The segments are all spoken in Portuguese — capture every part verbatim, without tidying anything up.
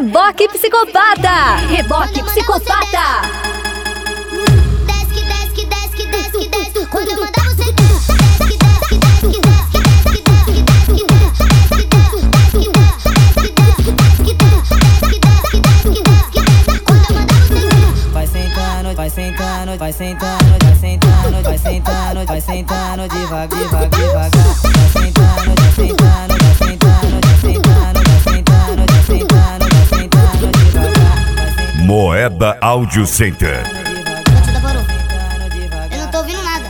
Reboque Psicopata. Reboque Psicopata. Desce, desce, desce, desce, desce. Quando eu mandar você desce, desce, desce, desce, desce, vai sentando, vai sentando, vai sentando, vai sentando, vai sentando, vai sentando devagar, devagar, devagar. Vai sentando, vai sentando, vai sentando, vai sentando, vai sentando, vai sentando, vai sentando devagar. Moeda Audio Center. Batida parou. Eu não tô ouvindo nada.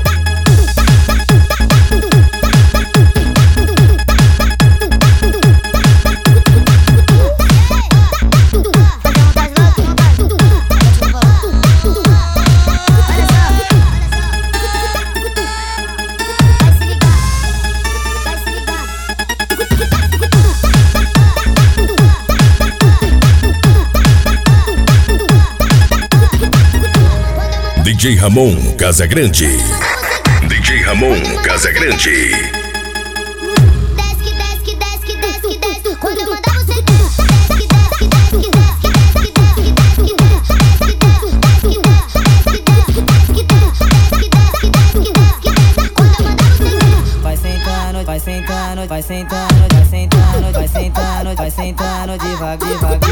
D J Ramon Casagrande. D J Ramon Casagrande. Desce, desce, desce, desce, desce. Quando eu mandar você desce, desce, desce, desce, desce, vai sentando, vai sentando, vai sentando, vai sentando, vai sentando, vai sentando devagar, devagar.